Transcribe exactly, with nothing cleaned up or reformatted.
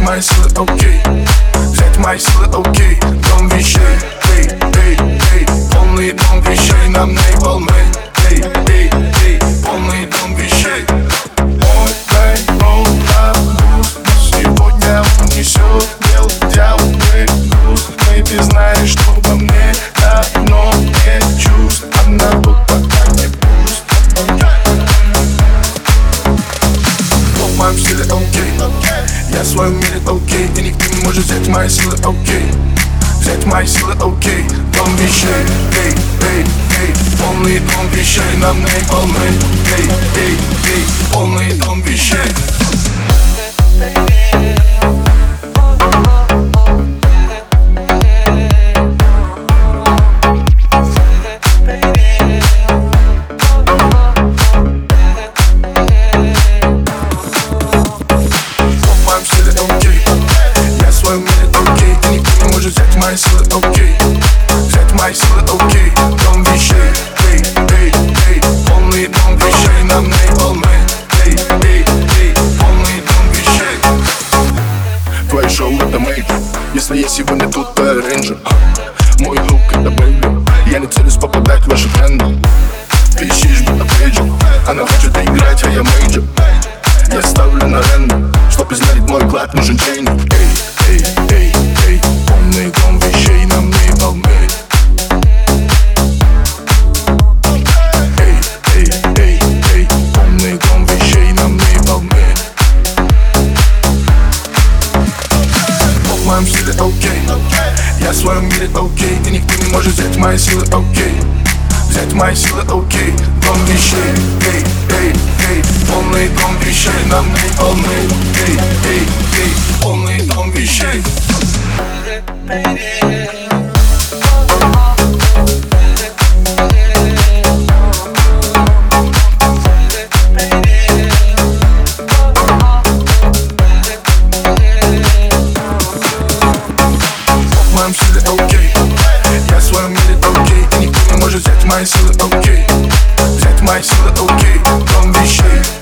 мои силы, окей. Взять мои силы, окей. Дом вещей, эй, эй, эй. Полный дом вещей, нам не волны. Эй, эй, эй. Полный дом вещей. Мой район на груз, но сегодня он несет белый дьявольный груз. И ты знаешь, что во мне давно нет чувств, а на тут пока не пуст. В моем стиле, окей. Я в своем мире, окей. И никто не может взять мои силы, окей. Взять мои силы, окей. Дом вещей, эй, эй, эй. Полный дом вещей, нам не волны. Эй, эй, эй. Полный дом вещей. Взять мои силы, окей. Взять мои силы, окей. Дом вещей, эй, эй, эй. Полный дом вещей, нам не волны. Эй, эй, эй. Полный дом вещей. Твое шоу это мейджор. Если я сегодня тут, то я рейнджер. Мой хук это бэйби. Я не целюсь попадать в ваши тренды. Ты ищешь будто пейджер. Она хочет играть, а я мейджор. Я ставлю на рендер. Чтоб измерить мой клад, нужен чейн. Эй, эй, эй, эй. Полный дом вещей, нам не волны. Эй, эй, эй, эй. Полный дом вещей, нам не волны. В моем стиле, окей. Я в своем мире, окей. И никто не может взять мои силы, окей. Взять мои силы, окей. Дом вещей, эй, эй, эй. Полный дом вещей, нам не волны. Эй, эй, эй. Полный дом вещей. В моем стиле, окей. Я в своем мире, окей. И никто не может взять мои силы, окей. Взять мои силы, окей. Дом вещей.